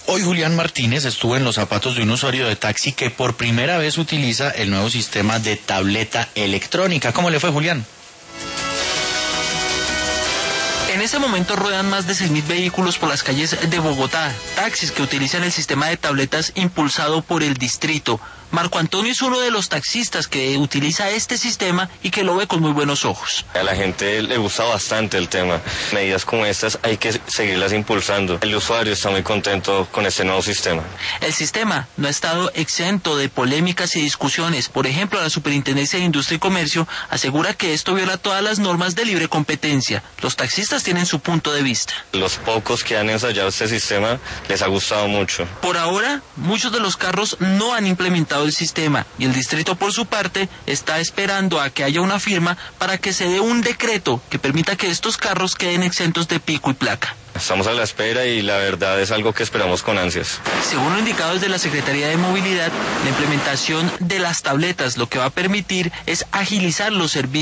Hoy Julián Martínez estuvo en los zapatos de un usuario de taxi que por primera vez utiliza el nuevo sistema de tableta electrónica. ¿Cómo le fue, Julián? En este momento ruedan más de 6.000 vehículos por las calles de Bogotá, taxis que utilizan el sistema de tabletas impulsado por el distrito. Marco Antonio es uno de los taxistas que utiliza este sistema y que lo ve con muy buenos ojos. A la gente le gusta bastante el tema. Medidas como estas hay que seguirlas impulsando. El usuario está muy contento con este nuevo sistema. El sistema no ha estado exento de polémicas y discusiones. Por ejemplo, la Superintendencia de Industria y Comercio asegura que esto viola todas las normas de libre competencia. Los taxistas tienen su punto de vista. Los pocos que han ensayado este sistema les ha gustado mucho. Por ahora, muchos de los carros no han implementado el sistema y el distrito, por su parte, está esperando a que haya una firma para que se dé un decreto que permita que estos carros queden exentos de pico y placa. Estamos a la espera y la verdad es algo que esperamos con ansias. Según lo indicado desde la Secretaría de Movilidad, la implementación de las tabletas lo que va a permitir es agilizar los servicios